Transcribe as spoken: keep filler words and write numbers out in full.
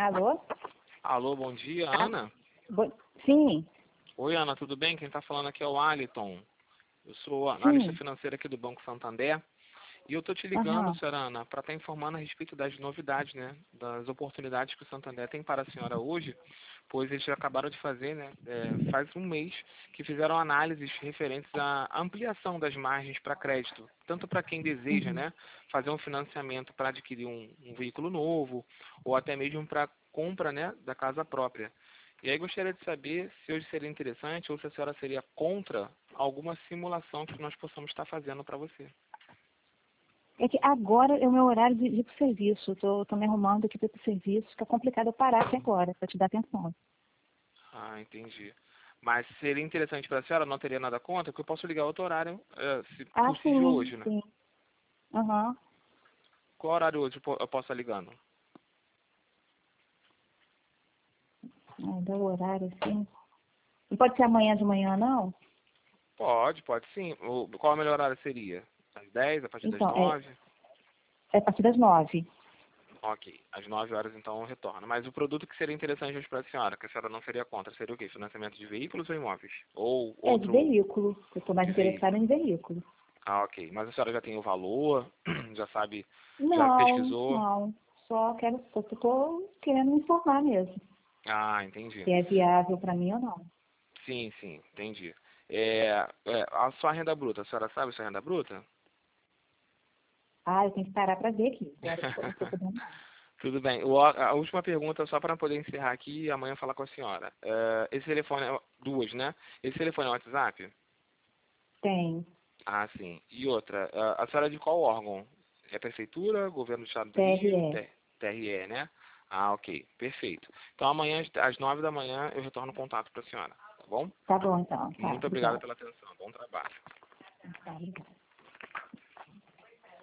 Alô? Alô, bom dia, Ah, Ana? bo- Sim, Oi, Ana, tudo bem? Quem está falando aqui é o Aliton. Eu sou analista sim. financeiro aqui do Banco Santander. E eu estou te ligando, Aham. senhora Ana, para estar informando a respeito das novidades, né? Das oportunidades que o Santander tem para a senhora hoje, pois eles acabaram de fazer, né? é, faz um mês que fizeram análises referentes à ampliação das margens para crédito, tanto para quem deseja, Uhum. né? Fazer um financiamento para adquirir um, um veículo novo, ou até mesmo para compra, né? Da casa própria. E aí gostaria de saber se hoje seria interessante ou se a senhora seria contra alguma simulação que nós possamos estar fazendo para você. É que agora é o meu horário de, de ir pro serviço. Tô, tô me arrumando aqui para ir pro serviço. Fica complicado eu parar aqui agora para te dar atenção. Ah, entendi. Mas seria interessante para a senhora, não teria nada contra, que eu posso ligar outro horário, eh, se Ah, possível sim, hoje, né? sim. Aham. Qual horário hoje eu po- eu posso estar ligando? Ai, dá o horário, assim. Não pode ser amanhã de manhã, não? Pode, pode sim. O- Qual o melhor horário seria? Às dez, a partir das Então, é, nove? é a partir das nove. Ok, às nove horas então eu retorno. Mas o produto que seria interessante hoje para a senhora, que a senhora não seria contra, seria o quê? Financiamento de veículos ou imóveis? Ou É de outro veículo. Eu tô mais de interessada veículo? em veículo. Ah, ok. Mas a senhora já tem o valor, já sabe, já Não, pesquisou? não. Só quero, só que eu tô querendo me informar mesmo. Ah, entendi. Se é viável para mim ou não. Sim, sim, entendi. É, é, a sua renda bruta, a senhora sabe a sua renda bruta? Ah, eu tenho que parar para ver aqui. Agora eu não tô podendo não. Tudo bem. O- a última pergunta, só para poder encerrar aqui e amanhã falar com a senhora. É, esse telefone é duas, né? Esse telefone é o WhatsApp? Tem. Ah, sim. E outra, a a senhora é de qual órgão? É prefeitura, governo do estado do Rio, T R E. T- TRE, né? Ah, ok. Perfeito. Então amanhã, às às nove da manhã, eu retorno contato para a senhora, tá bom? Tá bom, então. Tá, Muito obrigado obrigada. pela atenção. Bom trabalho. Tá, obrigada.